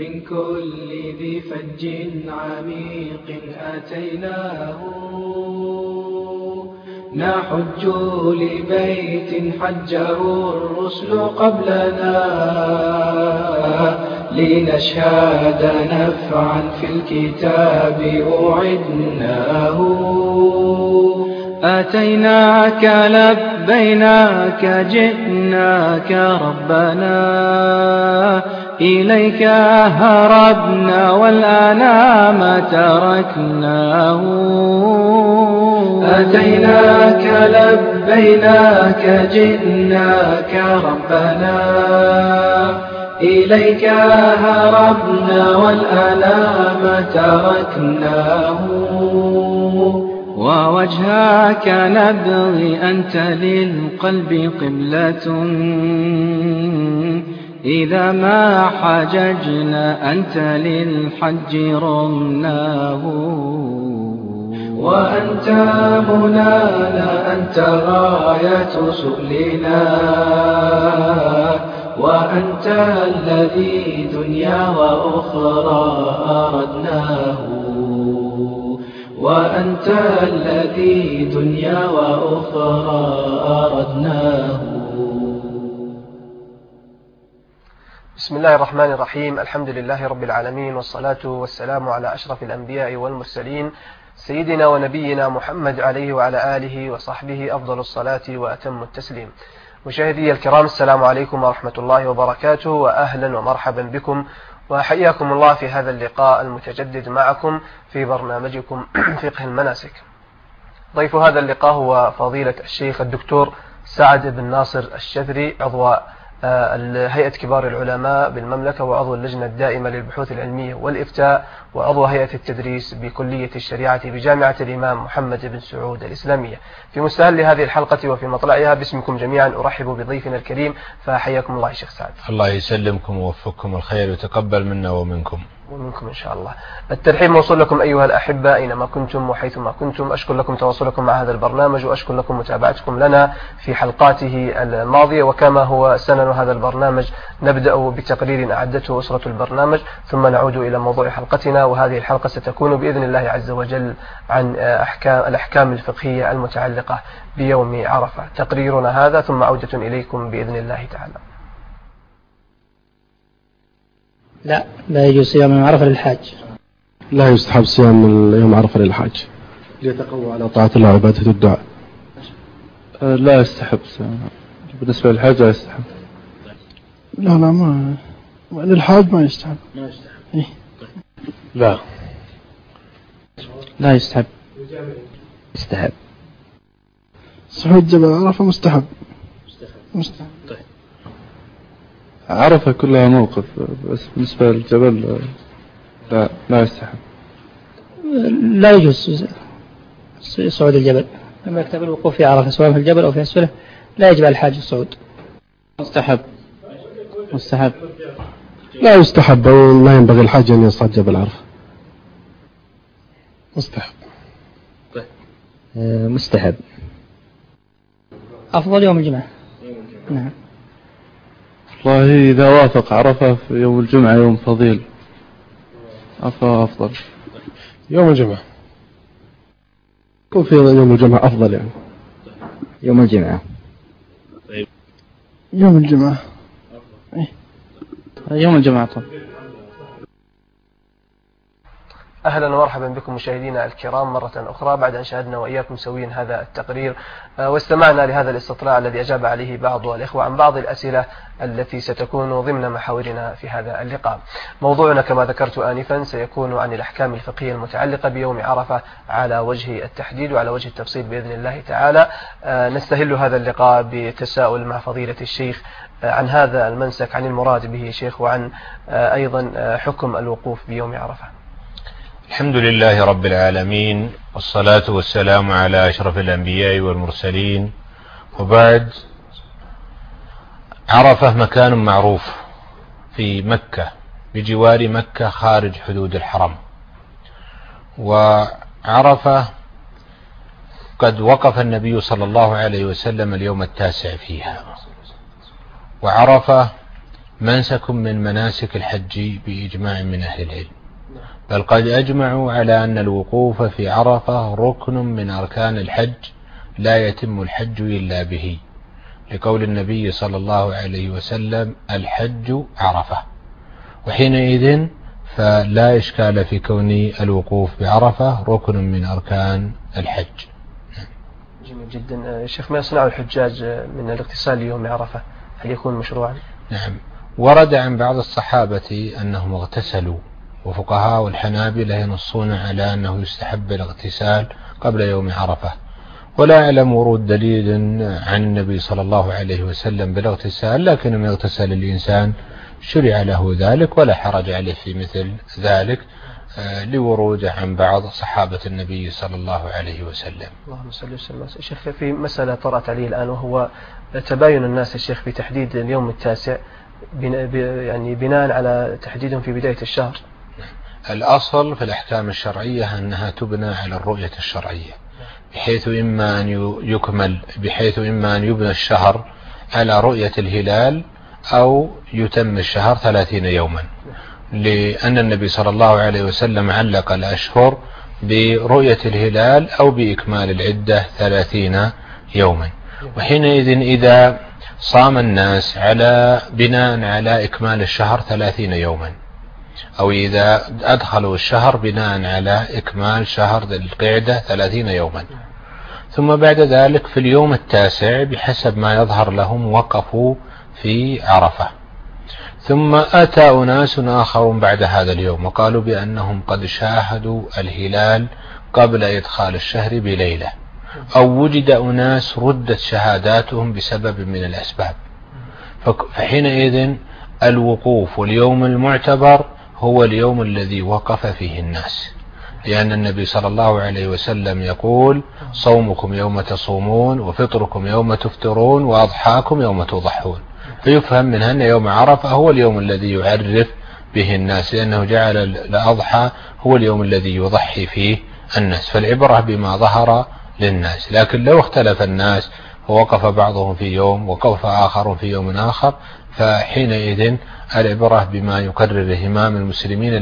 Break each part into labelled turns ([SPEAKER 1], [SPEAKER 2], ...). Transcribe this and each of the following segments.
[SPEAKER 1] من كل ذي فج عميق أتيناه نحج لبيت حجه الرسل قبلنا لنشهد نفعا في الكتاب أعدناه أتيناك لبيناك جئناك ربنا إليك هربنا والأنام تركناه أتيناك لبيناك جئناك ربنا إليك هربنا والأنام تركناه ووجهك نبغي أنت للقلب قبلة إذا ما حججنا أنت للحج رمناه وأنت منانا أنت غاية سؤلنا وأنت الذي دنيا وأخرى أردناه وأنت الذي دنيا وأخرى أردناه.
[SPEAKER 2] بسم الله الرحمن الرحيم. الحمد لله رب العالمين، والصلاة والسلام على أشرف الأنبياء والمرسلين سيدنا ونبينا محمد عليه وعلى آله وصحبه أفضل الصلاة وأتم التسليم. مشاهدي الكرام، السلام عليكم ورحمة الله وبركاته، وأهلا ومرحبا بكم، وحياكم الله في هذا اللقاء المتجدد معكم في برنامجكم فقه المناسك. ضيف هذا اللقاء هو فضيلة الشيخ الدكتور سعد بن ناصر الشذري، عضو هيئة كبار العلماء بالمملكة، وعضو اللجنة الدائمة للبحوث العلمية والإفتاء، وعضو هيئة التدريس بكلية الشريعة بجامعة الإمام محمد بن سعود الإسلامية. في مستهل هذه الحلقة وفي مطلعها باسمكم جميعا أرحب بضيفنا الكريم، فحياكم الله شيخ سعد.
[SPEAKER 3] الله يسلمكم ووفقكم الخير ويتقبل منا ومنكم
[SPEAKER 2] إن شاء الله. الترحيب موصول لكم أيها الأحبة أينما كنتم وحيثما كنتم. أشكر لكم تواصلكم مع هذا البرنامج، وأشكر لكم متابعتكم لنا في حلقاته الماضية. وكما هو سنن هذا البرنامج، نبدأ بتقرير أعدته أسرة البرنامج، ثم نعود إلى موضوع حلقتنا. وهذه الحلقة ستكون بإذن الله عز وجل عن الأحكام الفقهية المتعلقة بيوم عرفة. تقريرنا هذا ثم عودة إليكم بإذن الله تعالى.
[SPEAKER 4] لا يجوز صيام يوم عرفة للحاج.
[SPEAKER 5] لا يستحب صيام يوم عرفة للحاج ليتقوى على طاعة الله وعبادة الدعاء.
[SPEAKER 6] لا يستحب صيام بالنسبة للحاج، لا يستحب.
[SPEAKER 5] لا ما للحاج ما يستحب. إيه؟
[SPEAKER 4] لا يستحب.
[SPEAKER 7] يستحب.
[SPEAKER 5] صعود جبل عرفة مستحب.
[SPEAKER 6] طيب. عرفة كلها موقف، بس بالنسبة للجبل لا يستحب.
[SPEAKER 4] لا يجوز صعود الجبل، لما يكتب الوقوف في عرفة سواء في الجبل أو في أسفله لا يجب على الحاج الصعود.
[SPEAKER 7] مستحب.
[SPEAKER 5] لا يستحب، لا ينبغي الحاج أن يصعد جبل عرفة.
[SPEAKER 7] مستحب.
[SPEAKER 4] أفضل يوم الجمعة. نعم.
[SPEAKER 6] والله إذا وافق عرفة في يوم الجمعة يوم فضيل أفضل.
[SPEAKER 5] يوم الجمعة كن في يوم الجمعة أفضل يعني.
[SPEAKER 7] يوم الجمعة.
[SPEAKER 5] يوم الجمعة.
[SPEAKER 4] يوم الجمعة طبعا.
[SPEAKER 2] أهلا ومرحبا بكم مشاهدينا الكرام مرة أخرى، بعد أن شاهدنا وإياكم سويا هذا التقرير واستمعنا لهذا الاستطلاع الذي أجاب عليه بعض الإخوة عن بعض الأسئلة التي ستكون ضمن محاورنا في هذا اللقاء. موضوعنا كما ذكرت آنفا سيكون عن الأحكام الفقهية المتعلقة بيوم عرفة على وجه التحديد وعلى وجه التفصيل بإذن الله تعالى. نستهل هذا اللقاء بتساؤل مع فضيلة الشيخ عن هذا المنسك، عن المراد به شيخ، وعن أيضا حكم الوقوف بيوم عرفة.
[SPEAKER 3] الحمد لله رب العالمين، والصلاة والسلام على أشرف الأنبياء والمرسلين، وبعد. عرفة مكان معروف في مكة بجوار مكة خارج حدود الحرم، وعرفة قد وقف النبي صلى الله عليه وسلم اليوم 9 فيها، وعرفة منسك من مناسك الحج بإجماع من أهل العلم، بل قد أجمعوا على أن الوقوف في عرفة ركن من أركان الحج لا يتم الحج إلا به، لقول النبي صلى الله عليه وسلم: الحج عرفة. وحينئذ فلا إشكال في كون الوقوف بعرفة ركن من أركان الحج.
[SPEAKER 2] جميل جدا. شيخ، ما يصنع الحجاج من الاغتسال ليوم عرفة، هل يكون مشروعا؟
[SPEAKER 3] نعم، ورد عن بعض الصحابة أنهم اغتسلوا، وفقهاء الحنابلة ينصون على أنه يستحب الاغتسال قبل يوم عرفة، ولا أعلم ورود دليل عن النبي صلى الله عليه وسلم بالاغتسال، لكن ما يغتسل الإنسان شرع له ذلك ولا حرج عليه في مثل ذلك، لورود عن بعض صحابة النبي صلى الله عليه وسلم.
[SPEAKER 2] اللهم صل وسلم. شيخ، في مسألة طرأت عليه الآن، وهو تباين الناس الشيخ في تحديد اليوم التاسع، يعني بناء على تحديدهم في بداية الشهر.
[SPEAKER 3] الأصل في الأحكام الشرعية أنها تبنى على الرؤية الشرعية، بحيث إما أن يبنى الشهر على رؤية الهلال أو يتم الشهر 30 يوما، لأن النبي صلى الله عليه وسلم علق الأشهر برؤية الهلال أو بإكمال العدة 30 يوما. وحينئذ إذا صام الناس على بناء على إكمال الشهر 30 يوما، أو إذا أدخلوا الشهر بناء على إكمال شهر ذي القعدة 30 يوما، ثم بعد ذلك في اليوم التاسع بحسب ما يظهر لهم وقفوا في عرفة، ثم أتى أناس آخرون بعد هذا اليوم وقالوا بأنهم قد شاهدوا الهلال قبل إدخال الشهر بليلة، أو وجد أناس ردت شهاداتهم بسبب من الأسباب، فحينئذ الوقوف واليوم المعتبر هو اليوم الذي وقف فيه الناس، لأن النبي صلى الله عليه وسلم يقول: صومكم يوم تصومون، وفطركم يوم تفطرون، وأضحاكم يوم تضحون. فيفهم منها أن يوم عرفة هو اليوم الذي يعرف به الناس، لأنه جعل الأضحى هو اليوم الذي يضحي فيه الناس، فالعبرة بما ظهر للناس. لكن لو اختلف الناس ووقف بعضهم في يوم ووقف آخر في يوم آخر، فحينئذ العبرة بما يقرره إمام المسلمين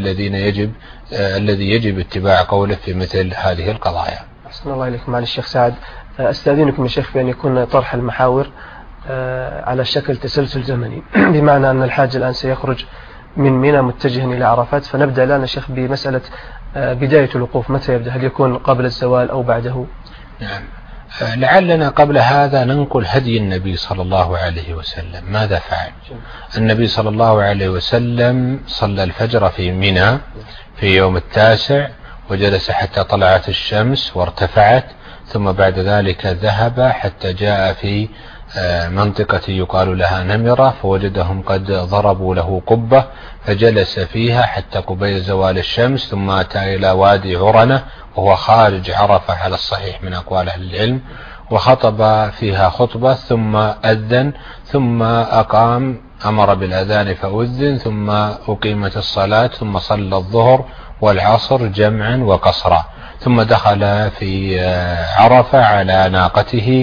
[SPEAKER 3] الذي يجب اتباع قوله في مثل هذه القضايا.
[SPEAKER 2] أحسن الله إليكم. معالي الشيخ سعد، أستأذنكم يا شيخ بأن يكون طرح المحاور على شكل تسلسل زمني، بمعنى أن الحاج الآن سيخرج من منى متجها إلى عرفات، فنبدأ الآن يا شيخ بمسألة بداية الوقوف، متى يبدأ؟ هل يكون قبل الزوال أو بعده؟
[SPEAKER 3] نعم، لعلنا قبل هذا ننقل هدي النبي صلى الله عليه وسلم. ماذا فعل النبي صلى الله عليه وسلم؟ صلى الفجر في منى في يوم التاسع، وجلس حتى طلعت الشمس وارتفعت، ثم بعد ذلك ذهب حتى جاء في منطقة يقال لها نمرة، فوجدهم قد ضربوا له قبة فجلس فيها حتى قبيل زوال الشمس، ثم أتى إلى وادي عرنة وهو خارج عرفة على الصحيح من أقوال أهل العلم، وخطب فيها خطبة، ثم أذن، ثم أمر بالأذان فأذن، ثم أقيمت الصلاة، ثم صلى الظهر والعصر جمعا وقصرا، ثم دخل في عرفة على ناقته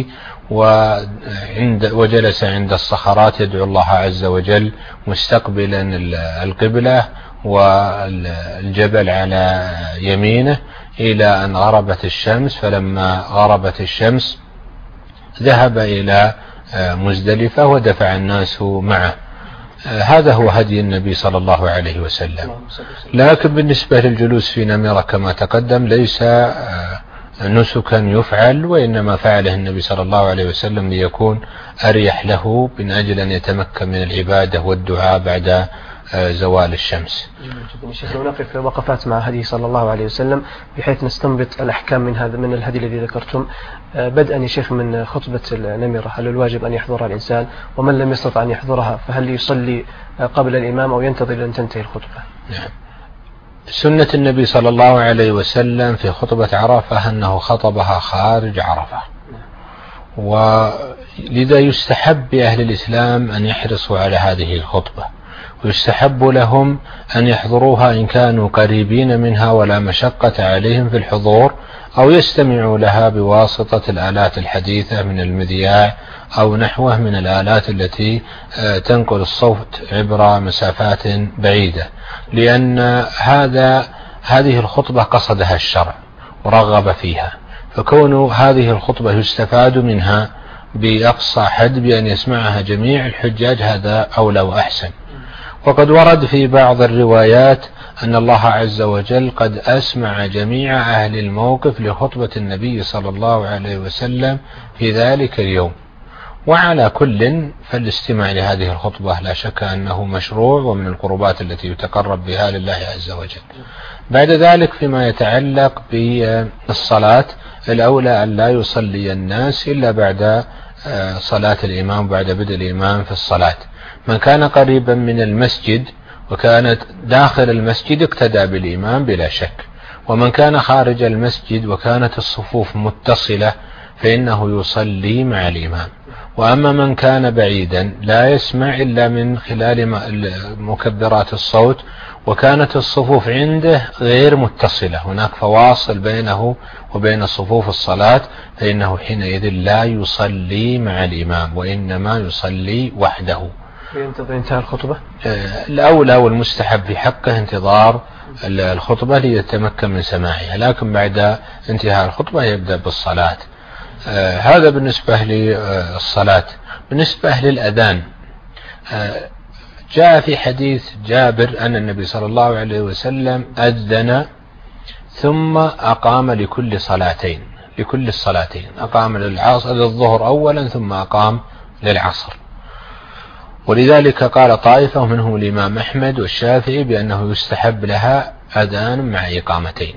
[SPEAKER 3] وجلس عند الصخرات يدعو الله عز وجل مستقبلا القبلة والجبل على يمينه إلى أن غربت الشمس. فلما غربت الشمس ذهب إلى مزدلفة ودفع الناس معه. هذا هو هدي النبي صلى الله عليه وسلم. لكن بالنسبة للجلوس في نمرة كما تقدم ليس نسكا يفعل، وإنما فعله النبي صلى الله عليه وسلم ليكون أريح له من أجل أن يتمكن من العبادة والدعاء بعد زوال الشمس.
[SPEAKER 2] شيخ، نقف وقفات مع هدي صلى الله عليه وسلم بحيث نستنبط الأحكام من الهدي الذي ذكرتم، بدءا يا شيخ من خطبة النمرة. هل الواجب أن يحضرها الإنسان؟ ومن لم يستطع أن يحضرها فهل يصلي قبل الإمام أو ينتظر أن تنتهي الخطبة؟
[SPEAKER 3] نعم، سنة النبي صلى الله عليه وسلم في خطبة عرفة أنه خطبها خارج عرفة، ولذا يستحب بأهل الإسلام أن يحرصوا على هذه الخطبة، ويستحب لهم أن يحضروها إن كانوا قريبين منها ولا مشقة عليهم في الحضور، أو يستمعوا لها بواسطة الآلات الحديثة من المذياع أو نحوه من الآلات التي تنقل الصوت عبر مسافات بعيدة، لأن هذه الخطبة قصدها الشرع ورغب فيها، فكون هذه الخطبة يستفاد منها بأقصى حد بأن يسمعها جميع الحجاج هذا أولى وأحسن. وقد ورد في بعض الروايات أن الله عز وجل قد أسمع جميع أهل الموقف لخطبة النبي صلى الله عليه وسلم في ذلك اليوم. وعلى كل فالاستماع لهذه الخطبة لا شك أنه مشروع ومن القربات التي يتقرب بها لله عز وجل. بعد ذلك فيما يتعلق بالصلاة، الأولى أن لا يصلي الناس إلا بعد صلاة الإمام، بعد بدء الإمام في الصلاة. من كان قريبا من المسجد وكانت داخل المسجد اقتدى بالإمام بلا شك، ومن كان خارج المسجد وكانت الصفوف متصلة فإنه يصلي مع الإمام. وأما من كان بعيدا لا يسمع إلا من خلال مكبرات الصوت وكانت الصفوف عنده غير متصلة، هناك فواصل بينه وبين صفوف الصلاة، فإنه حينئذ لا يصلي مع الإمام وإنما يصلي وحده.
[SPEAKER 2] ينتظر انتهاء الخطبة؟
[SPEAKER 3] الأولى والمستحب في حقه انتظار الخطبة ليتمكن من سماعها، لكن بعد انتهاء الخطبة يبدأ بالصلاة. هذا بالنسبة للصلاة. بالنسبة للأذان، جاء في حديث جابر أن النبي صلى الله عليه وسلم أذن ثم أقام لكل الصلاتين، أقام للظهر أولا ثم أقام للعصر. ولذلك قال طائفة ومنهم الإمام أحمد والشافعي بأنه يستحب لها أذان مع إقامتين.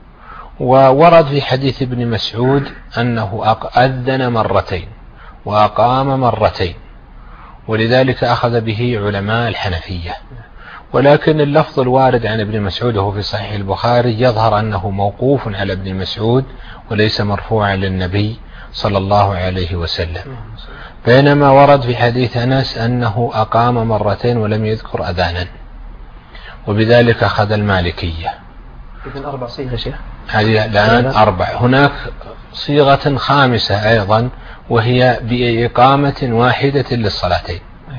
[SPEAKER 3] وورد في حديث ابن مسعود أنه أذن مرتين وأقام مرتين، ولذلك أخذ به علماء الحنفية. ولكن اللفظ الوارد عن ابن مسعود وهو في صحيح البخاري يظهر أنه موقوف على ابن مسعود وليس مرفوعا للنبي صلى الله عليه وسلم، بينما ورد في حديث أنس أنه أقام مرتين ولم يذكر أذانا، وبذلك أخذ المالكية.
[SPEAKER 2] إذن 4 صيغ شيخ؟
[SPEAKER 3] هذه الآن 4. هناك صيغة خامسة أيضا وهي بإقامة واحدة للصلاتين،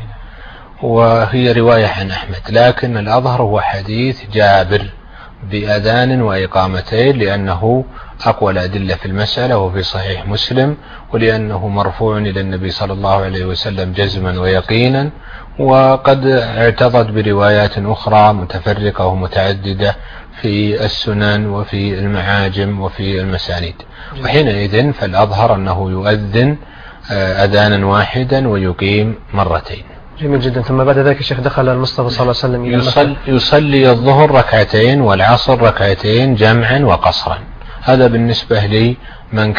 [SPEAKER 3] وهي رواية عن أحمد، لكن الأظهر هو حديث جابر بأذان وإقامتين، لأنه أقوى الأدلة في المسألة وفي صحيح مسلم، ولأنه مرفوع إلى النبي صلى الله عليه وسلم جزما ويقينا، وقد اعتضد بروايات أخرى متفرقة ومتعددة في السنن وفي المعاجم وفي المسانيد. وحينئذ فالأظهر أنه يؤذن أذانا واحدا ويقيم مرتين.
[SPEAKER 2] جميل جدا. ثم بعد ذلك الشيخ دخل المصطفى صلى الله عليه وسلم
[SPEAKER 3] يصلي الظهر ركعتين والعصر ركعتين جمعا وقصرا. هذا بالنسبة لي من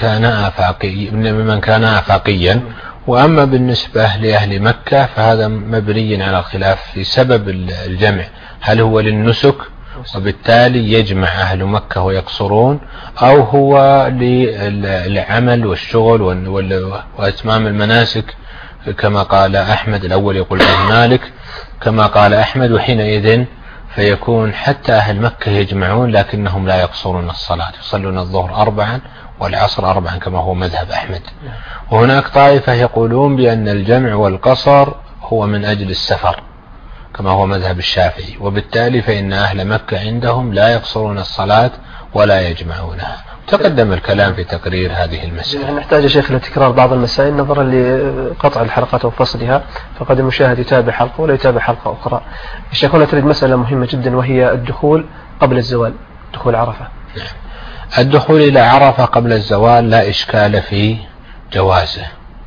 [SPEAKER 3] كان آفاقيا. وأما بالنسبة لأهل مكة فهذا مبني على الخلاف في سبب الجمع، هل هو للنسك وبالتالي يجمع أهل مكة ويقصرون، أو هو للعمل والشغل وإتمام المناسك كما قال أحمد. الأول يقول ابن مالك كما قال أحمد، وحينئذ فيكون حتى أهل مكة يجمعون لكنهم لا يقصرون الصلاة، يصلون الظهر 4 والعصر 4 كما هو مذهب أحمد. وهناك طائفة يقولون بأن الجمع والقصر هو من أجل السفر كما هو مذهب الشافعي، وبالتالي فإن أهل مكة عندهم لا يقصرون الصلاة ولا يجمعونها. تقدم الكلام في تقرير هذه المسألة.
[SPEAKER 2] نحتاج يا شيخ إلى تكرار بعض المسائل نظرا لقطع الحلقات وفصلها، فقد المشاهد يتابع حلقة ولا يتابع حلقة أخرى. الشيخ هنا تريد مسألة مهمة جدا وهي الدخول قبل الزوال، دخول عرفة.
[SPEAKER 3] نعم. الدخول إلى عرفة قبل الزوال لا إشكال في جوازه،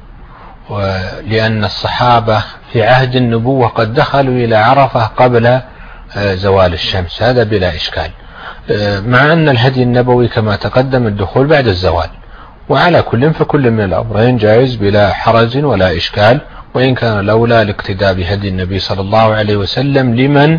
[SPEAKER 3] لأن الصحابة في عهد النبوة قد دخلوا إلى عرفة قبل زوال الشمس، هذا بلا إشكال، مع أن الهدي النبوي كما تقدم الدخول بعد الزوال. وعلى كل فكل من الأمرين جائز بلا حرج ولا إشكال، وإن كان الأولى الاقتداء بهدي النبي صلى الله عليه وسلم لمن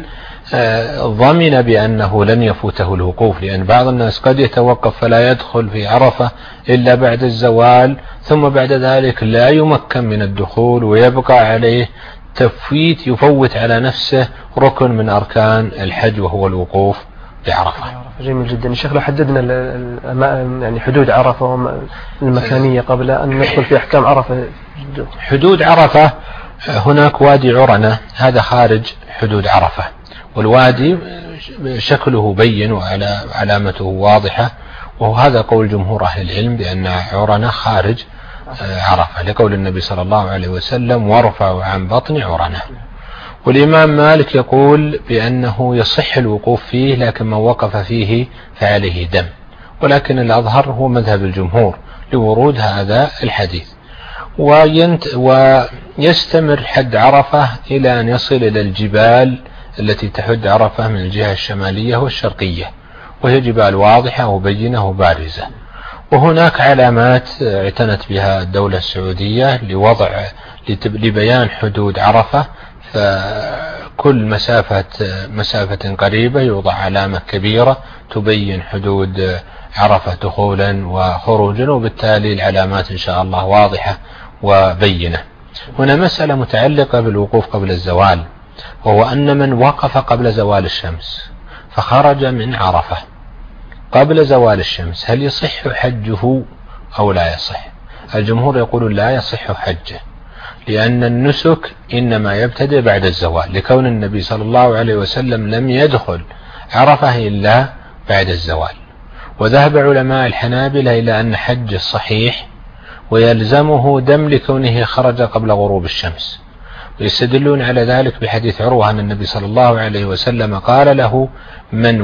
[SPEAKER 3] ضمن بأنه لن يفوته الوقوف، لأن بعض الناس قد يتوقف فلا يدخل في عرفة إلا بعد الزوال، ثم بعد ذلك لا يمكن من الدخول ويبقى عليه تفويت يفوت على نفسه ركن من أركان الحج وهو الوقوف بعرفة.
[SPEAKER 2] جميل جدا. الشيخ لو حددنا يعني حدود عرفة المكانية قبل أن ندخل في أحكام عرفة.
[SPEAKER 3] حدود عرفة هناك وادي عرنة، هذا خارج حدود عرفة، والوادي شكله بين وعلامته واضحة، وهذا قول جمهور أهل العلم بأن عرنة خارج عرفة، لقول النبي صلى الله عليه وسلم وارفعوا عن بطن عرنة. والإمام مالك يقول بأنه يصح الوقوف فيه، لكن من وقف فيه فعليه دم، ولكن الأظهر هو مذهب الجمهور لورود هذا الحديث. ويستمر حد عرفة إلى أن يصل إلى الجبال التي تحد عرفة من الجهة الشمالية والشرقية، وهي جبال واضحة وبينة وبارزة. وهناك علامات اعتنت بها الدولة السعودية لبيان حدود عرفة، فكل مسافة قريبة يوضع علامة كبيرة تبين حدود عرفة دخولا وخروجا، وبالتالي العلامات إن شاء الله واضحة وبينة. هنا مسألة متعلقة بالوقوف قبل الزوال، وهو أن من وقف قبل زوال الشمس فخرج من عرفة قبل زوال الشمس، هل يصح حجه أو لا يصح؟ الجمهور يقول لا يصح حجه، لأن النسك إنما يبتدئ بعد الزوال، لكون النبي صلى الله عليه وسلم لم يدخل عرفة إلا بعد الزوال. وذهب علماء الحنابلة إلى أن حج الصحيح ويلزمه دم لكونه خرج قبل غروب الشمس، ويستدلون على ذلك بحديث عروة أن النبي صلى الله عليه وسلم قال له من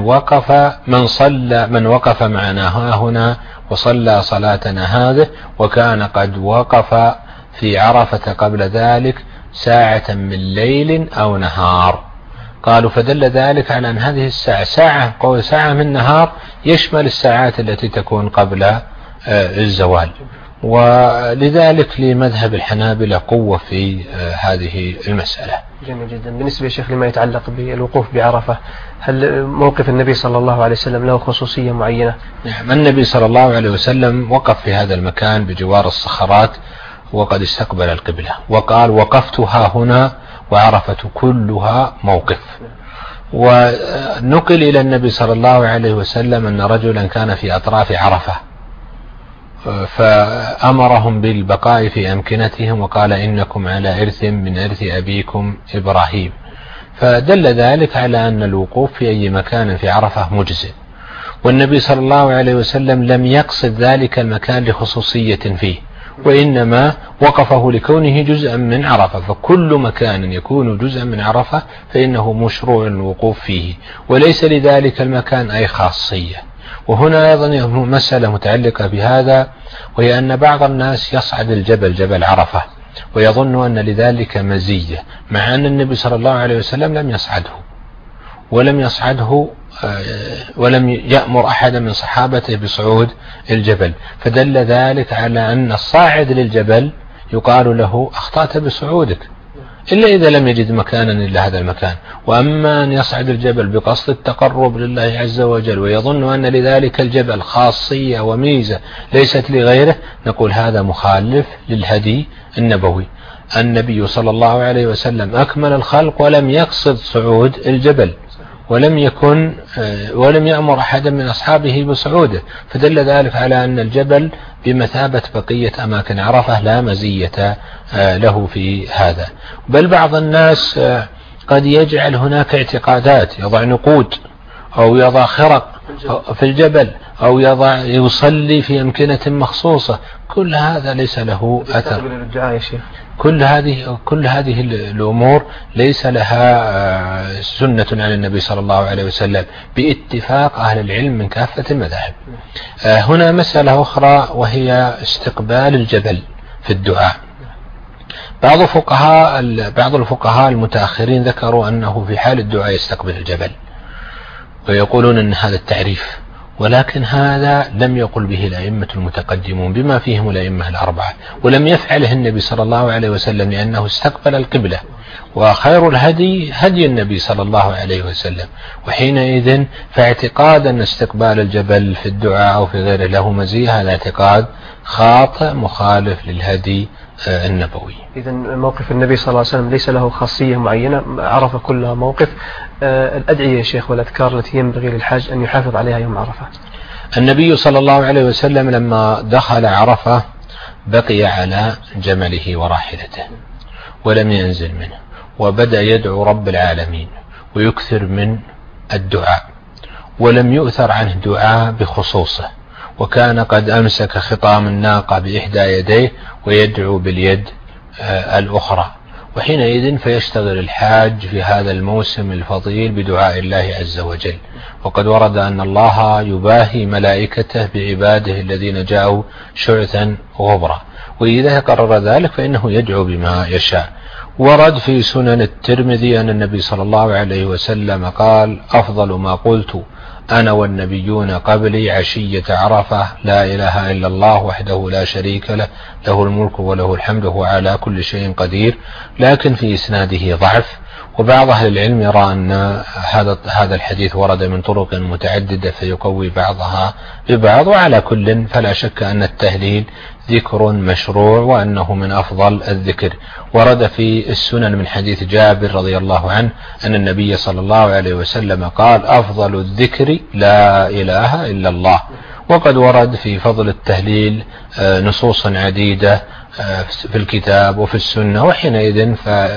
[SPEAKER 3] وقف معنا هنا وصلى صلاتنا هذه، وكان قد وقف في عرفة قبل ذلك ساعة من ليل أو نهار. قالوا فدل ذلك على أن هذه الساعة قول ساعة من نهار يشمل الساعات التي تكون قبل الزوال، ولذلك لمذهب الحنابلة قوة في هذه المسألة.
[SPEAKER 2] جميل جدا. بالنسبة يا شيخ لما يتعلق بالوقوف بعرفة، هل موقف النبي صلى الله عليه وسلم له خصوصية معينة؟
[SPEAKER 3] نعم، النبي صلى الله عليه وسلم وقف في هذا المكان بجوار الصخرات وقد استقبل القبلة، وقال وقفتها هنا وعرفة كلها موقف. ونقل إلى النبي صلى الله عليه وسلم أن رجلا كان في أطراف عرفة فأمرهم بالبقاء في أمكنتهم وقال إنكم على إرث من إرث أبيكم إبراهيم، فدل ذلك على أن الوقوف في أي مكان في عرفة مجزئ. والنبي صلى الله عليه وسلم لم يقصد ذلك المكان لخصوصية فيه، وإنما وقفه لكونه جزءا من عرفة، فكل مكان يكون جزءا من عرفة فإنه مشروع الوقوف فيه، وليس لذلك المكان أي خاصية. وهنا أيضا مسألة متعلقة بهذا، وهي أن بعض الناس يصعد الجبل جبل عرفة ويظن أن لذلك مزية، مع أن النبي صلى الله عليه وسلم لم يصعده ولم يأمر أحدا من صحابته بصعود الجبل، فدل ذلك على أن الصاعد للجبل يقال له أخطأت بصعودك، إلا إذا لم يجد مكانا إلا هذا المكان. وأما أن يصعد الجبل بقصد التقرب لله عز وجل ويظن أن لذلك الجبل خاصية وميزة ليست لغيره، نقول هذا مخالف للهدي النبوي. النبي صلى الله عليه وسلم أكمل الخلق ولم يقصد صعود الجبل، ولم يأمر أحدا من أصحابه بصعوده، فدل ذلك على أن الجبل بمثابة بقية أماكن عرفة لا مزية له في هذا. بل بعض الناس قد يجعل هناك اعتقادات، يضع نقود أو يضع خرق في الجبل أو يصلي في أمكنة مخصوصة، كل هذا ليس له أثر. كل هذه الأمور ليس لها سنة عن النبي صلى الله عليه وسلم باتفاق أهل العلم من كافة المذاهب. هنا مسألة أخرى وهي استقبال الجبل في الدعاء. بعض الفقهاء المتأخرين ذكروا أنه في حال الدعاء يستقبل الجبل، ويقولون أن هذا التعريف، ولكن هذا لم يقل به الأئمة المتقدمون بما فيهم الأئمة الأربعة، ولم يفعله النبي صلى الله عليه وسلم لأنه استقبل القبلة، وخير الهدي هدي النبي صلى الله عليه وسلم. وحينئذ فاعتقاد أن استقبال الجبل في الدعاء أو في غيره له مزية، هذا اعتقاد خاطئ مخالف للهدي النبوي.
[SPEAKER 2] إذا موقف النبي صلى الله عليه وسلم ليس له خاصية معينة، عرفة كلها موقف. الأدعية يا شيخ والأذكار التي ينبغي للحاج أن يحافظ عليها يوم عرفة.
[SPEAKER 3] النبي صلى الله عليه وسلم لما دخل عرفة بقي على جمله وراحلته ولم ينزل منه، وبدأ يدعو رب العالمين ويكثر من الدعاء، ولم يؤثر عنه دعاء بخصوصه، وكان قد أمسك خطام الناقة بإحدى يديه ويدعو باليد الأخرى. وحينئذ فيشتغل الحاج في هذا الموسم الفضيل بدعاء الله عز وجل. وقد ورد أن الله يباهي ملائكته بعباده الذين جاءوا شعثا غبرا، وإذا قرر ذلك فإنه يدعو بما يشاء. ورد في سنن الترمذي أن النبي صلى الله عليه وسلم قال: أفضل ما قلت أنا والنبيون قبلي عشية عرفة لا إله إلا الله وحده لا شريك له، له الملك وله الحمد وهو على كل شيء قدير. لكن في إسناده ضعف، وبعض أهل العلم يرى أن هذا الحديث ورد من طرق متعددة فيقوي بعضها ببعض. وعلى كل فلا شك أن التهليل ذكر مشروع وأنه من أفضل الذكر. ورد في السنن من حديث جابر رضي الله عنه أن النبي صلى الله عليه وسلم قال: أفضل الذكر لا إله إلا الله. وقد ورد في فضل التهليل نصوص عديدة في الكتاب وفي السنة، وحينئذ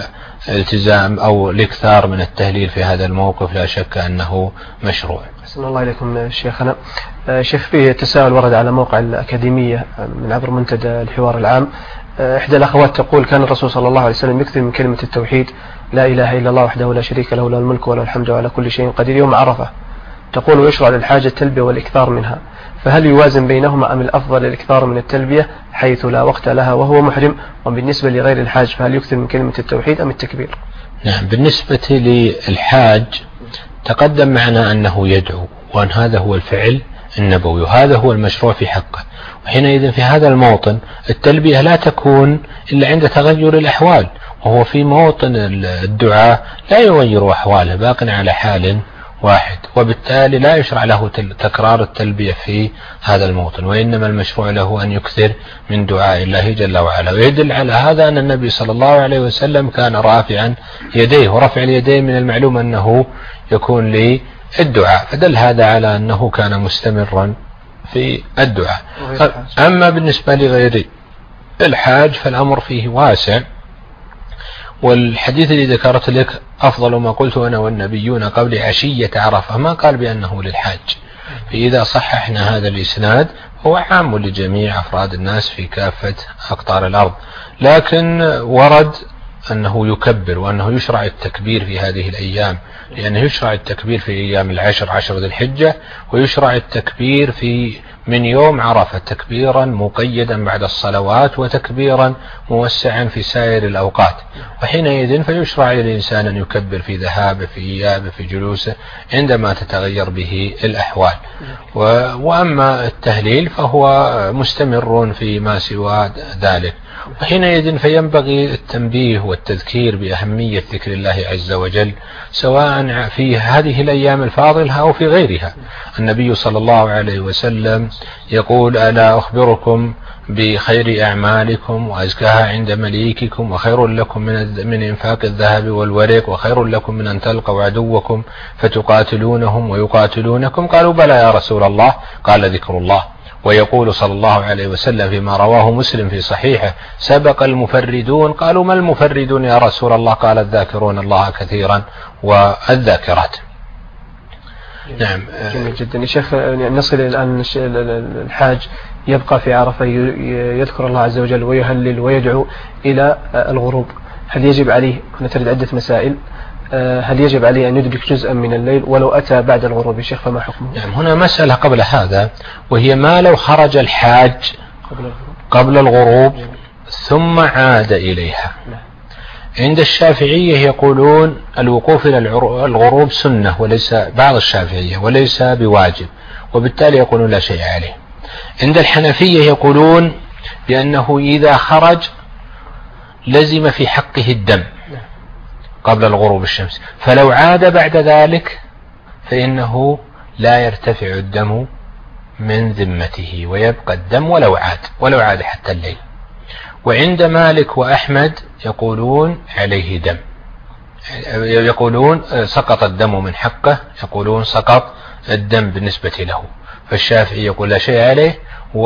[SPEAKER 3] فالتزام أو الاكثار من التهليل في هذا الموقف لا شك أنه مشروع.
[SPEAKER 2] أحسن الله إليكم شيخنا. شيخ، فيه تساؤل ورد على موقع الأكاديمية من عبر منتدى الحوار العام. إحدى الأخوات تقول: كان الرسول صلى الله عليه وسلم يكثر من كلمة التوحيد لا إله إلا الله وحده لا شريك له، له الملك وله الحمد وعلى كل شيء قدير يوم عرفة. تقول: ويشرع للحاجة التلبية والإكثار منها، فهل يوازن بينهما أم الأفضل الإكثار من التلبية حيث لا وقت لها وهو محرم؟ وبالنسبة لغير الحاج فهل يكثر من كلمة التوحيد أم التكبير؟
[SPEAKER 3] نعم، بالنسبة للحاج تقدم معنا أنه يدعو، وأن هذا هو الفعل النبوي وهذا هو المشروع في حقه. وحينئذ في هذا الموطن التلبية لا تكون إلا عند تغير الأحوال، وهو في موطن الدعاء لا يغير أحواله، باق على حال واحد، وبالتالي لا يشرع له تكرار التلبية في هذا الموطن، وإنما المشروع له أن يكثر من دعاء الله جل وعلا. ويدل على هذا أن النبي صلى الله عليه وسلم كان رافعا يديه، ورفع اليدين من المعلوم أنه يكون للدعاء، فدل هذا على أنه كان مستمرا في الدعاء. أما بالنسبة لغير الحاج فالأمر فيه واسع، والحديث الذي ذكرت لك أفضل ما قلت أنا والنبيون قبل عشية عرفة ما قال بأنه للحاج. فإذا صححنا هذا الإسناد هو عام لجميع أفراد الناس في كافة أقطار الأرض، لكن ورد أنه يكبر وأنه يشرع التكبير في هذه الأيام، لأنه يشرع التكبير في أيام العشر، عشر ذي الحجة، ويشرع التكبير من يوم عرفة تكبيرا مقيدا بعد الصلوات وتكبيرا موسعا في سائر الأوقات. وحينئذ فيشرع للإنسان أن يكبر في ذهابه في إيابه في جلوسه عندما تتغير به الأحوال. وأما التهليل فهو مستمر فيما سوى ذلك. وحينئذ فينبغي التنبيه والتذكير بأهمية ذكر الله عز وجل سواء في هذه الأيام الفاضلة أو في غيرها. النبي صلى الله عليه وسلم يقول: ألا أخبركم بخير أعمالكم وأزكاها عند مليككم وخير لكم من إنفاق الذهب والورق وخير لكم من أن تلقوا عدوكم فتقاتلونهم ويقاتلونكم؟ قالوا: بلى يا رسول الله. قال: ذكر الله. ويقول صلى الله عليه وسلم فيما رواه مسلم في صحيحه: سبق المفردون. قالوا: ما المفردون يا رسول الله؟ قال: الذاكرون الله كثيرا والذاكرات. نعم،
[SPEAKER 2] جميل جدا يا شيخ. نصل الآن الحاج يبقى في عرفة يذكر الله عز وجل ويهلل ويدعو إلى الغروب، هل يجب عليه، هنا ترد عدة مسائل، هل يجب عليه أن يدرك جزءا من الليل ولو أتى بعد الغروب يا شيخ فما حكمه؟
[SPEAKER 3] نعم، هنا مسألة قبل هذا، وهي ما لو خرج الحاج قبل الغروب ثم عاد إليها. عند الشافعية يقولون الوقوف إلى الغروب سنة، وليس بعض الشافعية وليس بواجب، وبالتالي يقولون لا شيء عليه. عند الحنفية يقولون بأنه إذا خرج لزم في حقه الدم قبل الغروب الشمس، فلو عاد بعد ذلك فإنه لا يرتفع الدم من ذمته ويبقى الدم ولو عاد حتى الليل. وعند مالك وأحمد يقولون عليه دم، يقولون سقط الدم من حقه، يقولون سقط الدم بالنسبة له. فالشافعي يقول لا شيء عليه،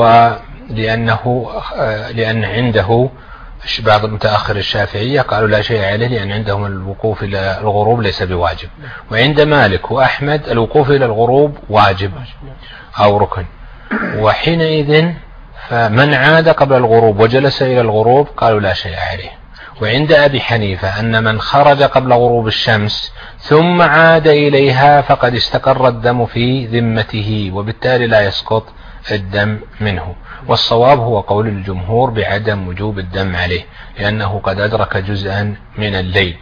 [SPEAKER 3] لأن عنده بعض متأخر الشافعية قالوا لا شيء عليه لأن عندهم الوقوف إلى الغروب ليس بواجب. وعند مالك وأحمد الوقوف إلى الغروب واجب أو ركن. وحينئذ فمن عاد قبل الغروب وجلس إلى الغروب قالوا لا شيء عليه. وعند أبي حنيفة أن من خرج قبل غروب الشمس ثم عاد إليها فقد استقر الدم في ذمته، وبالتالي لا يسقط الدم منه. والصواب هو قول الجمهور بعدم وجوب الدم عليه لأنه قد أدرك جزءا من الليل.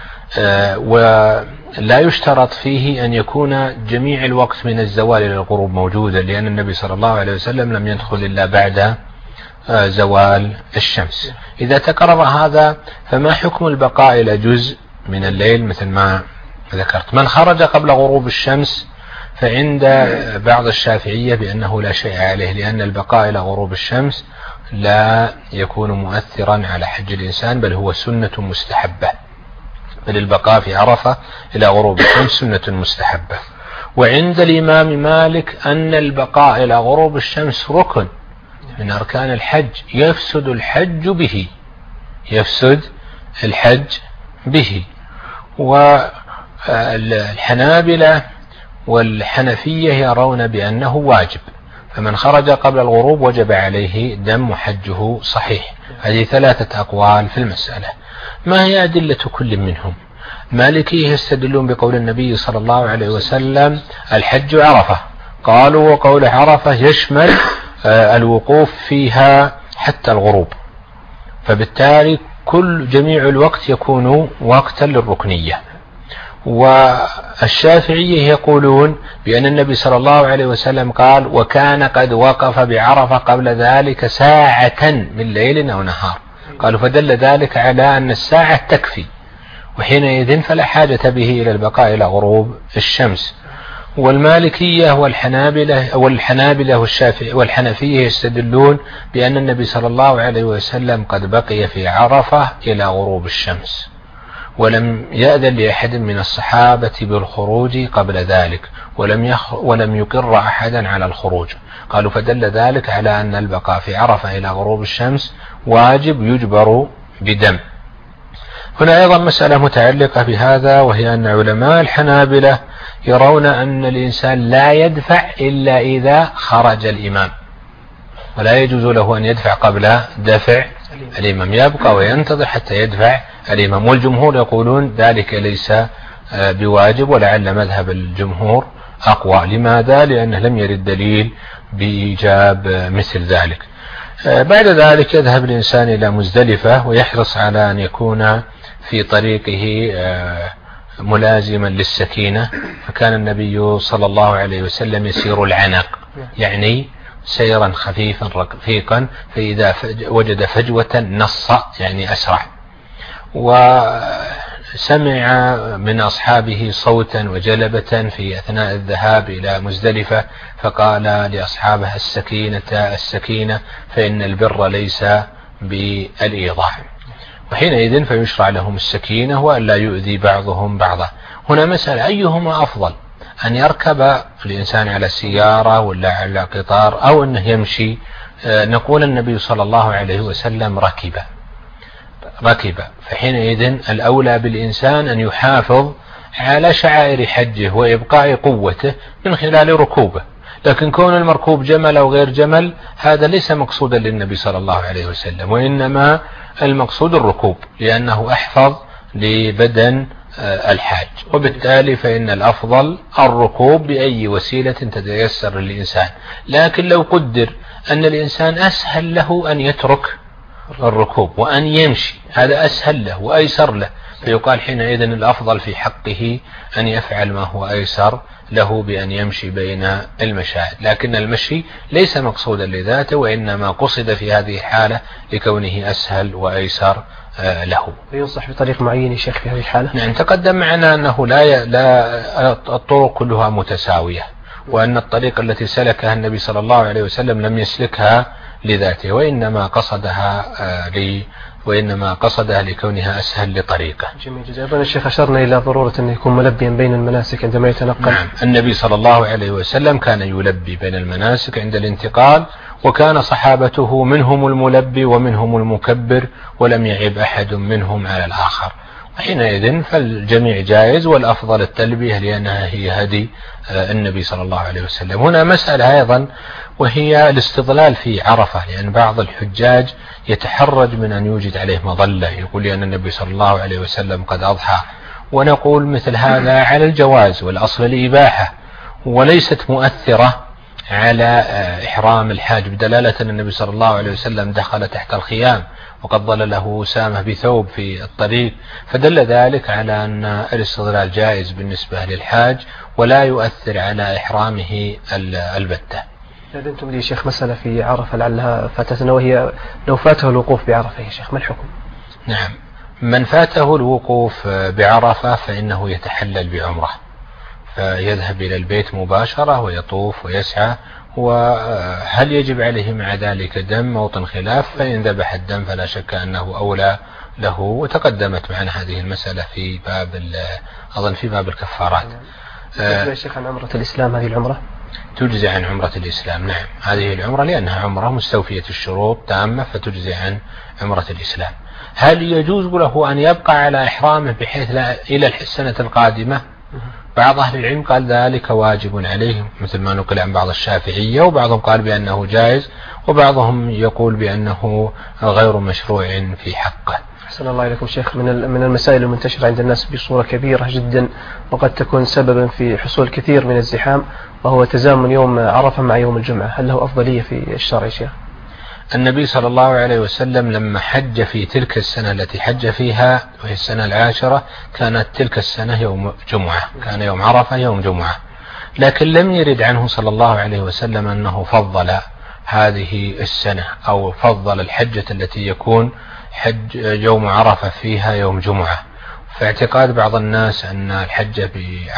[SPEAKER 3] ولا يشترط فيه أن يكون جميع الوقت من الزوال إلى الغروب موجودا، لأن النبي صلى الله عليه وسلم لم يدخل إلا بعد زوال الشمس. إذا تكرر هذا فما حكم البقاء إلى جزء من الليل مثل ما ذكرت؟ من خرج قبل غروب الشمس فعند بعض الشافعية بأنه لا شيء عليه، لأن البقاء إلى غروب الشمس لا يكون مؤثرا على حج الإنسان، بل هو سنة مستحبة، بل البقاء في عرفة إلى غروب الشمس سنة مستحبة. وعند الإمام مالك أن البقاء إلى غروب الشمس ركن من أركان الحج، يفسد الحج به، يفسد الحج به. والحنابلة والحنفية يرون بأنه واجب، فمن خرج قبل الغروب وجب عليه دم وحجه صحيح. هذه 3 أقوال في المسألة. ما هي أدلة كل منهم؟ مالكيه يستدلون بقول النبي صلى الله عليه وسلم الحج عرفة، قالوا وقول عرفة يشمل الوقوف فيها حتى الغروب، فبالتالي جميع الوقت يكون وقتا للركنية. والشافعية يقولون بأن النبي صلى الله عليه وسلم قال وكان قد وقف بعرفة قبل ذلك ساعة من ليل أو نهار، قالوا فدل ذلك على أن الساعة تكفي، وحينئذ فلا حاجة به إلى البقاء إلى غروب الشمس. والمالكية والحنابلة والحنفية يستدلون بأن النبي صلى الله عليه وسلم قد بقي في عرفة إلى غروب الشمس، ولم يأذن لأحد من الصحابة بالخروج قبل ذلك، ولم يقر أحدا على الخروج، قالوا فدل ذلك على أن البقاء في عرفة إلى غروب الشمس واجب يجبر بدم. هنا أيضا مسألة متعلقة بهذا، وهي أن علماء الحنابلة يرون أن الإنسان لا يدفع إلا إذا خرج الإمام، ولا يجوز له أن يدفع قبل دفع الإمام، يبقى وينتظر حتى يدفع الإمام. والجمهور يقولون ذلك ليس بواجب، ولعل مذهب الجمهور أقوى. لماذا؟ لأنه لم يرد دليل بإيجاب مثل ذلك. بعد ذلك يذهب الإنسان إلى مزدلفة ويحرص على أن يكون في طريقه ملازما للسكينة، فكان النبي صلى الله عليه وسلم يسير العنق، يعني سيرا خفيفا رفيقا، فإذا وجد فجوة نص يعني أسرع. وسمع من أصحابه صوتا وجلبة في أثناء الذهاب إلى مزدلفة، فقال لأصحابه السكينة فإن البر ليس بالإيضاع، وحينئذ فيشرع لهم السكينة وأن لا يؤذي بعضهم بعضا. هنا مسألة أيهما أفضل، أن يركب الإنسان على سيارة ولا على قطار أو أنه يمشي؟ نقول النبي صلى الله عليه وسلم ركب، فحينئذ الأولى بالإنسان أن يحافظ على شعائر حجه وإبقاء قوته من خلال ركوبه. لكن كون المركوب جمل أو غير جمل هذا ليس مقصودا للنبي صلى الله عليه وسلم، وإنما المقصود الركوب لأنه أحفظ لبدن الحاج، وبالتالي فإن الأفضل الركوب بأي وسيلة تتيسر للإنسان. لكن لو قدر أن الإنسان أسهل له أن يترك الركوب وأن يمشي، هذا أسهل له وأيسر له، فيقال حينئذ الأفضل في حقه أن يفعل ما هو أيسر له بأن يمشي بين المشاهد. لكن المشي ليس مقصودا لذاته، وإنما قصد في هذه الحالة لكونه أسهل وأيسر له.
[SPEAKER 2] ينصح بطريق معين يا شيخ في هذه الحالة؟
[SPEAKER 3] نعم، تقدم معنا أنه لا الطرق كلها متساوية، وأن الطريق التي سلكها النبي صلى الله عليه وسلم لم يسلكها لذاته، وإنما قصدها لكونها أسهل لطريقه.
[SPEAKER 2] جميل جدا. أيضا الشيخ أشرنا إلى ضرورة أن يكون ملبيا بين المناسك عندما يتنقل.
[SPEAKER 3] نعم، النبي صلى الله عليه وسلم كان يلبي بين المناسك عند الانتقال، وكان صحابته منهم الملبي ومنهم المكبر، ولم يعب أحد منهم على الآخر، وحينئذ فالجميع جائز، والأفضل التلبية لأنها هي هدي النبي صلى الله عليه وسلم. هنا مسألة أيضا وهي الاستظلال في عرفة، لأن بعض الحجاج يتحرج من أن يوجد عليه مظلة، يقول لأن النبي صلى الله عليه وسلم قد أضحى، ونقول مثل هذا على الجواز والأصل الإباحة، وليست مؤثرة على إحرام الحاج، بدلالة أن النبي صلى الله عليه وسلم دخل تحت الخيام وقد ظلله أسامة بثوب في الطريق، فدل ذلك على أن الاستظلال جائز بالنسبة للحاج ولا يؤثر على إحرامه البتة.
[SPEAKER 2] لديكم لي شيخ مسألة في عرفة لعلها فاتتنا، وهي لو فاته الوقوف بعرفة يا شيخ ما الحكم؟
[SPEAKER 3] نعم، من فاته الوقوف بعرفة فإنه يتحلل بعمرة، فيذهب إلى البيت مباشرة ويطوف ويسعى. وهل يجب عليه مع ذلك دم؟ موطن خلاف، فإن ذبح الدم فلا شك أنه أولى له، وتقدمت معنا هذه المسألة في باب أظن في باب الكفارات.
[SPEAKER 2] يا شيخ عن عمرة الإسلام، هذه العمرة
[SPEAKER 3] تجزي عن عمرة الإسلام. نعم، هذه العمرة لأنها عمرة مستوفية الشروط تامة فتجزي عن عمرة الإسلام. هل يجوز له أن يبقى على إحرامه بحيث إلى السنة القادمة؟ بعض أهل العلم قال ذلك واجب عليه، مثل ما نقل عن بعض الشافعية، وبعضهم قال بأنه جائز، وبعضهم يقول بأنه غير مشروع في حقه.
[SPEAKER 2] أحسن الله إليكم شيخ. من المسائل المنتشرة عند الناس بصورة كبيرة جدا، وقد تكون سببا في حصول كثير من الزحام، وهو تزامن يوم عرفة مع يوم الجمعة، هل له أفضلية في الشرع يا شيخ؟
[SPEAKER 3] النبي صلى الله عليه وسلم لما حج في تلك السنة التي حج فيها وهي السنة العاشرة، كانت تلك السنة يوم جمعة، كان يوم عرفة يوم جمعة، لكن لم يرد عنه صلى الله عليه وسلم أنه فضل هذه السنة أو فضل الحجة التي يكون حج يوم عرفة فيها يوم جمعة. فاعتقاد بعض الناس أن الحجة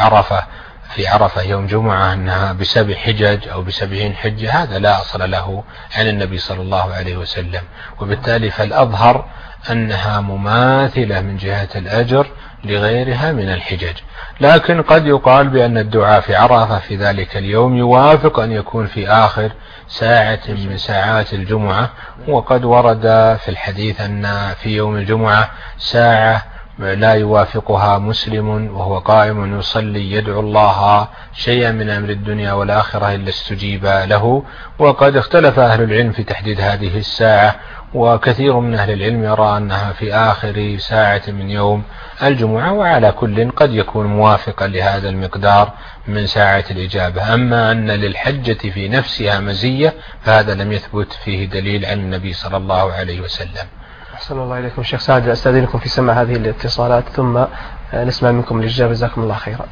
[SPEAKER 3] في عرفة يوم جمعة أنها ب7 حجج أو ب70 حجة، هذا لا أصل له عن النبي صلى الله عليه وسلم، وبالتالي فالأظهر أنها مماثلة من جهة الأجر لغيرها من الحجج. لكن قد يقال بأن الدعاء في عرفة في ذلك اليوم يوافق أن يكون في آخر ساعة من ساعات الجمعة، وقد ورد في الحديث أن في يوم الجمعة ساعة لا يوافقها مسلم وهو قائم يصلي يدعو الله شيئا من أمر الدنيا والآخرة إلا استجيب له. وقد اختلف أهل العلم في تحديد هذه الساعة، وكثير من أهل العلم يرى أنها في آخر ساعة من يوم الجمعة، وعلى كل قد يكون موافقا لهذا المقدار من ساعة الإجابة. أما أن للحجة في نفسها مزية فهذا لم يثبت فيه دليل عن النبي صلى الله عليه وسلم.
[SPEAKER 2] أحسن الله إليكم شيخ سعد، أستاذنكم في سماع هذه الاتصالات ثم نسمع منكم الإجابة، جزاكم الله خيرا.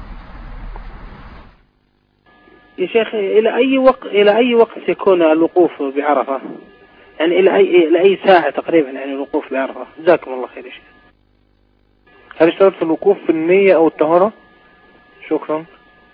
[SPEAKER 8] يا شيخ إلى أي وقت يكون الوقوف بعرفة؟ يعني إلى أي ساعة تقريبا يعني الوقوف بعرفة؟ جزاكم الله خير يا شيخ.
[SPEAKER 9] هل اشترط في الوقوف في النية أو الطهارة؟ شكرا.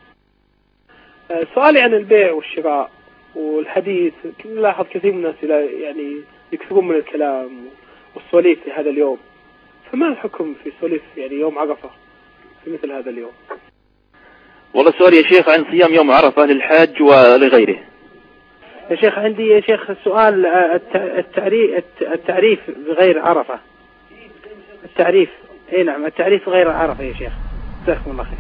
[SPEAKER 10] سؤالي عن البيع والشراء والحديث، نلاحظ كثير من الناس يعني يكثرون من الكلام والسواليف في هذا اليوم، فما الحكم في سواليف يعني يوم عرفة في مثل هذا اليوم؟
[SPEAKER 11] والله سؤال يا شيخ عن صيام يوم عرفة للحاج ولغيره.
[SPEAKER 8] يا شيخ عندي يا شيخ سؤال، التعريف بغير عرفة، التعريف اي نعم التعريف غير عرفة يا شيخ، جزاكم الله خير.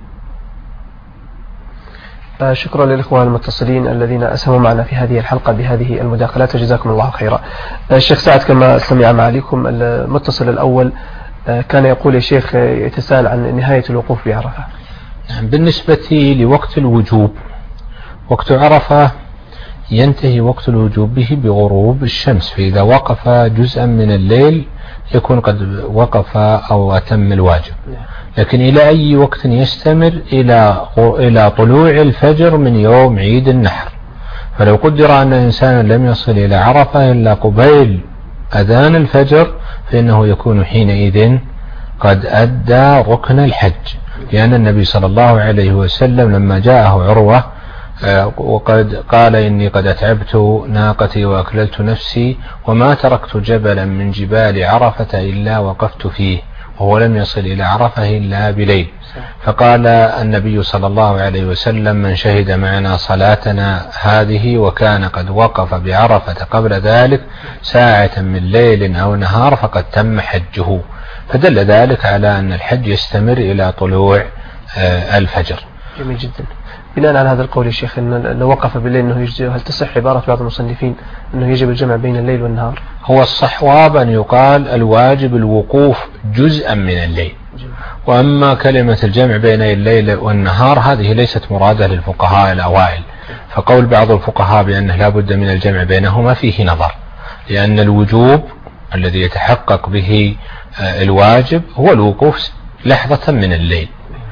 [SPEAKER 2] شكرا للإخوان المتصلين الذين أسهموا معنا في هذه الحلقة بهذه المداخلات، وجزاكم الله خيرا. الشيخ سعد كما سمع معكم المتصل الأول كان يقول يا شيخ يتساءل عن نهاية الوقوف بعرفة.
[SPEAKER 3] بالنسبة لوقت الوجوب، وقت عرفة ينتهي وقت الوجوب به بغروب الشمس، فإذا وقف جزءا من الليل يكون قد وقف أو أتم الواجب، لكن إلى أي وقت يستمر؟ إلى طلوع الفجر من يوم عيد النحر. فلو قدر أن إنسانا لم يصل إلى عرفة إلا قبيل أذان الفجر فإنه يكون حينئذ قد أدى ركن الحج، لأن النبي صلى الله عليه وسلم لما جاءه عروة وقد قال إني قد أتعبت ناقتي وأكللت نفسي وما تركت جبلا من جبال عرفة إلا وقفت فيه وهو لم يصل إلى عرفة إلا بليل. فقال النبي صلى الله عليه وسلم: من شهد معنا صلاتنا هذه وكان قد وقف بعرفة قبل ذلك ساعة من ليل أو نهار فقد تم حجه. فدل ذلك على أن الحج يستمر إلى طلوع الفجر.
[SPEAKER 2] جميل جدا. بناء على هذا القول يا شيخ أن لو وقف بالليل أنه يجزئ، هل تصح عبارة بعض المصنفين أنه يجب الجمع بين الليل والنهار؟
[SPEAKER 3] هو الصحواب أن يقال الواجب الوقوف جزءا من الليل، وأما كلمة الجمع بين الليل والنهار هذه ليست مرادة للفقهاء الأوائل، فقول بعض الفقهاء بأنه لا بد من الجمع بينهما فيه نظر، لأن الوجوب الذي يتحقق به الواجب هو الوقوف لحظة من الليل.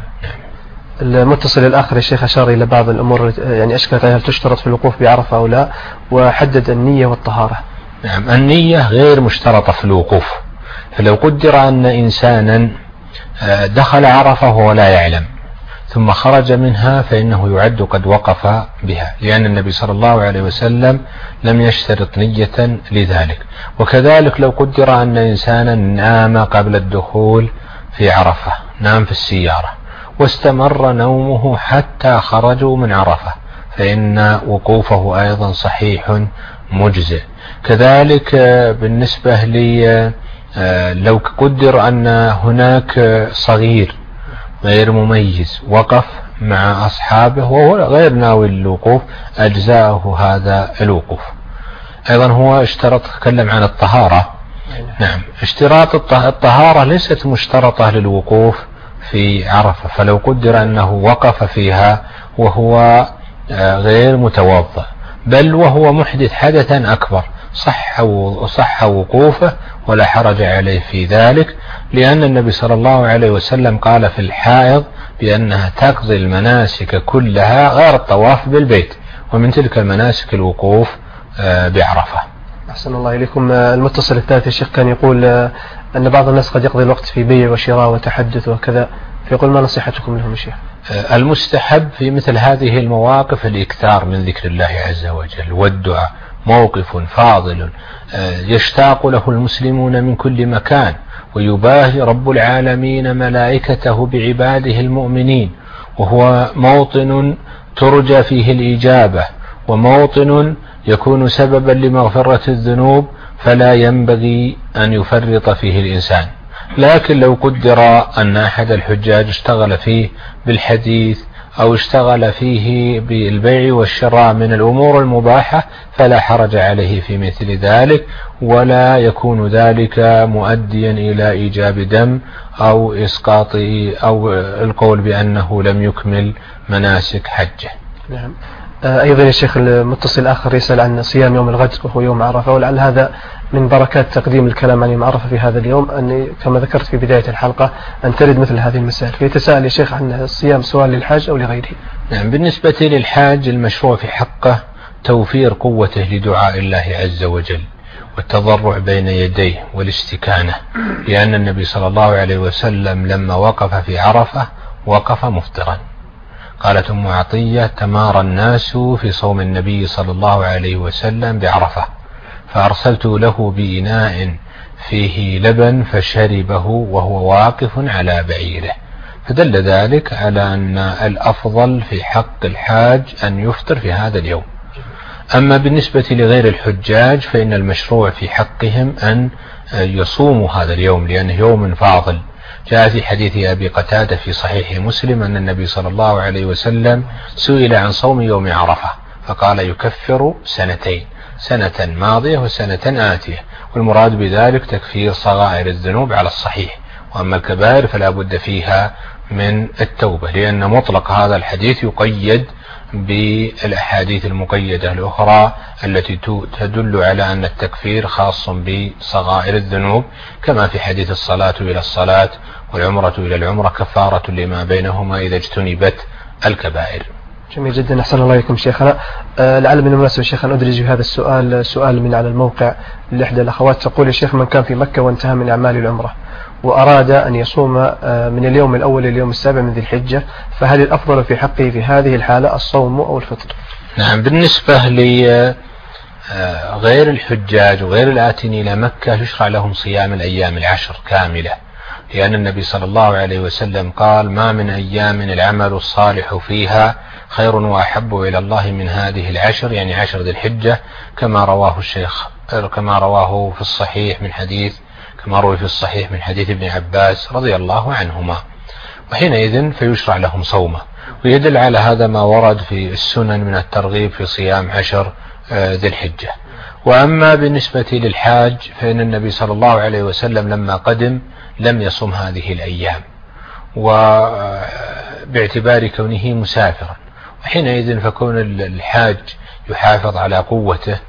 [SPEAKER 2] المتصل الآخر يا شيخ أشار إلى بعض الأمور يعني أشكلت هل تشترط في الوقوف بعرفة أو لا، وحدد النية والطهارة.
[SPEAKER 3] نعم، النية غير مشترطة في الوقوف، فلو قدر أن إنسانا دخل عرفة وهو لا يعلم ثم خرج منها فإنه يعد قد وقف بها، لأن النبي صلى الله عليه وسلم لم يشترط نية لذلك. وكذلك لو قدر أن إنسانا نام قبل الدخول في عرفة، نام في السيارة واستمر نومه حتى خرجوا من عرفة فإن وقوفه أيضا صحيح مجزئ. كذلك بالنسبة لي لو قدر أن هناك صغير غير مميز وقف مع أصحابه وهو غير ناوي الوقوف أجزاءه هذا الوقوف. أيضا هو اشترط، تكلم عن الطهارة. نعم، اشتراط الطهارة ليست مشترطة للوقوف في عرفة، فلو قدر أنه وقف فيها وهو غير متوضأ بل وهو محدث حدثا أكبر صح وقوفه ولا حرج عليه في ذلك، لأن النبي صلى الله عليه وسلم قال في الحائض بأنها تقضي المناسك كلها غير الطواف بالبيت، ومن تلك المناسك الوقوف بعرفة.
[SPEAKER 2] أحسن الله إليكم. المتصل الثالث يا شيخ كان يقول أن بعض الناس قد يقضي الوقت في بيع وشراء وتحدث وكذا، فيقول ما نصيحتكم لهم يا شيخ؟
[SPEAKER 3] المستحب في مثل هذه المواقف الإكثار من ذكر الله عز وجل والدعاء، موقف فاضل يشتاق له المسلمون من كل مكان، ويباهي رب العالمين ملائكته بعباده المؤمنين، وهو موطن ترجى فيه الإجابة وموطن يكون سببا لمغفرة الذنوب، فلا ينبغي أن يفرط فيه الإنسان. لكن لو قدر أن أحد الحجاج اشتغل فيه بالحديث أو اشتغل فيه بالبيع والشراء من الأمور المباحة فلا حرج عليه في مثل ذلك، ولا يكون ذلك مؤديا إلى إيجاب دم أو إسقاط أو القول بأنه لم يكمل مناسك حجه.
[SPEAKER 2] نعم. أيضا يا شيخ المتصل الآخر يسأل عن صيام يوم الغد وهو يوم عرفة، ولعل هذا من بركات تقديم الكلام عن يوم عرفة في هذا اليوم أن كما ذكرت في بداية الحلقة أن ترد مثل هذه المسائل، فيتساءل يا شيخ عن الصيام سواء للحاج أو لغيره.
[SPEAKER 3] نعم، بالنسبة للحاج المشروع في حقه توفير قوته لدعاء الله عز وجل والتضرع بين يديه والاستكانة، لأن النبي صلى الله عليه وسلم لما وقف في عرفة وقف مفطرا. قالت أم عطية: تمارى الناس في صوم النبي صلى الله عليه وسلم بعرفة، فأرسلت له بإناء فيه لبن فشربه وهو واقف على بعيره، فدل ذلك على أن الأفضل في حق الحاج أن يفطر في هذا اليوم. أما بالنسبة لغير الحجاج فإن المشروع في حقهم أن يصوموا هذا اليوم لأنه يوم فاضل. جاء في حديث أبي قتادة في صحيح مسلم أن النبي صلى الله عليه وسلم سئل عن صوم يوم عرفة فقال: يكفر سنتين، سنة ماضية وسنة آتية، والمراد بذلك تكفير صغائر الذنوب على الصحيح، وأما الكبائر فلا بد فيها من التوبة، لأن مطلق هذا الحديث يقيد بالأحاديث المقيدة الأخرى التي تدل على أن التكفير خاص بصغائر الذنوب، كما في حديث الصلاة إلى الصلاة والعمرة إلى العمرة كفارة لما بينهما إذا اجتنبت الكبائر.
[SPEAKER 2] جميل جدا، أحسن الله إليكم شيخنا. لعل من المناسبة شيخ أن أدرج هذا السؤال سؤال من على الموقع لإحدى الأخوات، تقول: يا شيخ، من كان في مكة وانتهى من أعمال العمرة وأراد أن يصوم من اليوم الأول لليوم السابع من ذي الحجة، فهل الأفضل في حقه في هذه الحالة الصوم أو الفطر؟
[SPEAKER 3] نعم، بالنسبة لغير الحجاج وغير الآتين إلى مكة يشرع لهم صيام الأيام العشر كاملة، لأن النبي صلى الله عليه وسلم قال: ما من أيام العمل الصالح فيها خير وأحب إلى الله من هذه العشر، يعني عشر ذي الحجة، كما رواه في الصحيح من حديث كما روي في الصحيح من حديث ابن عباس رضي الله عنهما، وحينئذ فيشرع لهم صومه. ويدل على هذا ما ورد في السنن من الترغيب في صيام عشر ذي الحجة. وأما بالنسبة للحاج فإن النبي صلى الله عليه وسلم لما قدم لم يصم هذه الأيام، وباعتبار كونه مسافرا، وحينئذ فكون الحاج يحافظ على قوته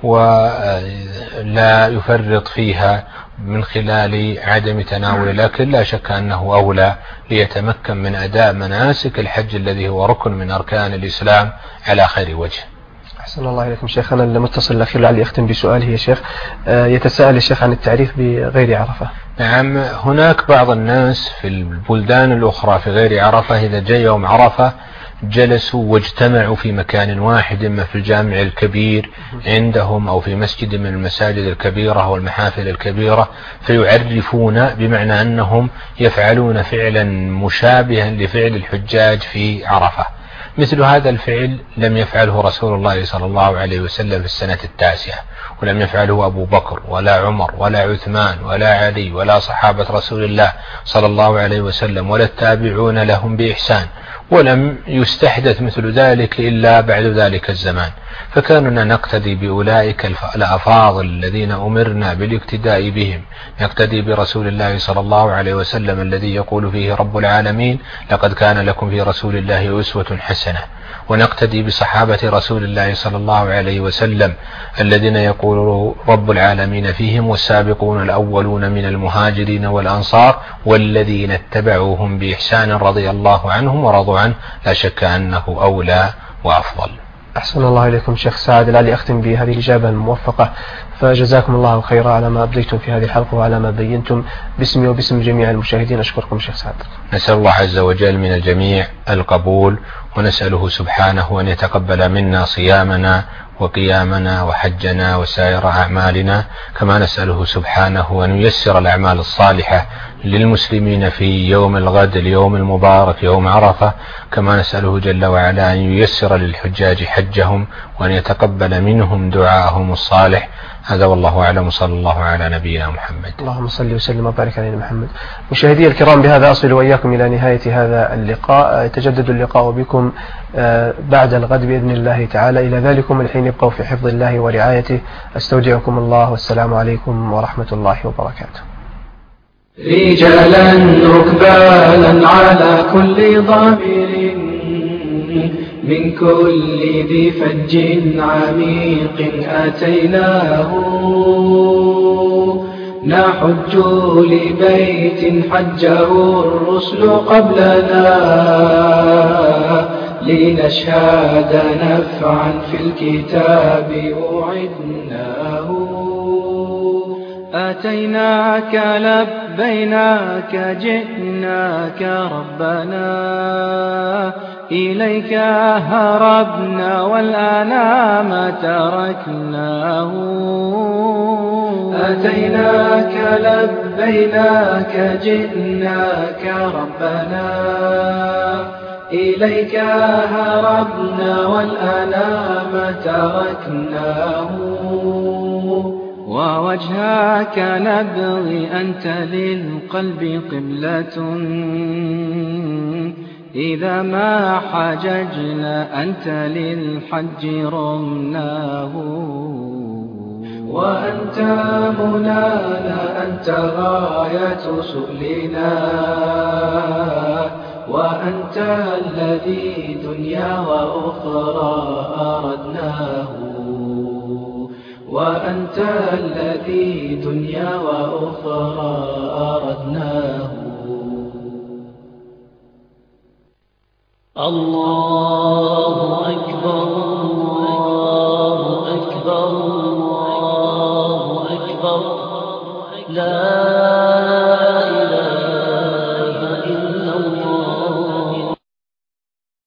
[SPEAKER 3] ولا يفرط فيها من خلال عدم تناول الأكل، لا شك أنه أولى ليتمكن من أداء مناسك الحج الذي هو ركن من أركان الإسلام على خير وجه.
[SPEAKER 2] أحسن الله إليكم شيخنا. المتصل الأخير لعلي أختم بسؤاله يا شيخ، يتساءل الشيخ عن التعريف بغير عرفة.
[SPEAKER 3] نعم، هناك بعض الناس في البلدان الأخرى في غير عرفة إذا جاء يوم عرفة جلسوا واجتمعوا في مكان واحد، إما في الجامع الكبير عندهم أو في مسجد من المساجد الكبيرة والمحافل الكبيرة، فيعرفون بمعنى أنهم يفعلون فعلا مشابها لفعل الحجاج في عرفة. مثل هذا الفعل لم يفعله رسول الله صلى الله عليه وسلم في السنة 9، ولم يفعله أبو بكر ولا عمر ولا عثمان ولا علي ولا صحابة رسول الله صلى الله عليه وسلم ولا التابعون لهم بإحسان، ولم يستحدث مثل ذلك إلا بعد ذلك الزمان. فكاننا نقتدي بأولئك الأفاضل الذين أمرنا بالاقتداء بهم، نقتدي برسول الله صلى الله عليه وسلم الذي يقول فيه رب العالمين: لقد كان لكم في رسول الله أسوة حسنة، ونقتدي بصحابة رسول الله صلى الله عليه وسلم الذين يقول رب العالمين فيهم: والسابقون الأولون من المهاجرين والأنصار والذين اتبعوهم بإحسان رضي الله عنهم ورضوا عنه. لا شك أنه أولى وأفضل.
[SPEAKER 2] أحسن الله إليكم شيخ سعد، لعلي أختم بهذه الإجابة الموفقة، فجزاكم الله خيرا على ما أبديتم في هذه الحلقة وعلى ما بينتم. باسمي وباسم جميع المشاهدين أشكركم شيخ سعد.
[SPEAKER 3] نسأل الله عز وجل من الجميع القبول، ونسأله سبحانه أن يتقبل منا صيامنا وقيامنا وحجنا وسائر أعمالنا، كما نسأله سبحانه أن ييسر الأعمال الصالحة للمسلمين في يوم الغد اليوم المبارك يوم عرفة، كما نسأله جل وعلا أن ييسر للحجاج حجهم وأن يتقبل منهم دعاءهم الصالح. هذا والله أعلم، صلى الله على نبينا محمد.
[SPEAKER 2] اللهم صل وسلم وبارك على محمد. مشاهدي الكرام، بهذا أصل وإياكم إلى نهاية هذا اللقاء. يتجدد اللقاء بكم بعد الغد بإذن الله تعالى. إلى ذلكم الحين ابقوا في حفظ الله ورعايته. أستودعكم الله، والسلام عليكم ورحمة الله وبركاته.
[SPEAKER 1] رجالا ركبانا على كل ضامر من كل ذي فج عميق أتيناه، نحج لبيت حجه الرسل قبلنا، لنشهد نفعا في الكتاب أعدناه. أتيناك لبيناك جئناك ربنا، إليك هربنا والآن ما تركناه. أتيناك لبيناك جئناك ربنا، إليك هربنا والآن ما تركناه. ووجهك نبغي أنت للقلب قبلة، إذا ما حججنا أنت للحج رمناه. وأنت منانا أنت غاية سؤلنا، وأنت الذي دنيا وأخرى أردناه. وأنت الذي دنيا وأخرى أردناه. الله أكبر الله أكبر الله أكبر لا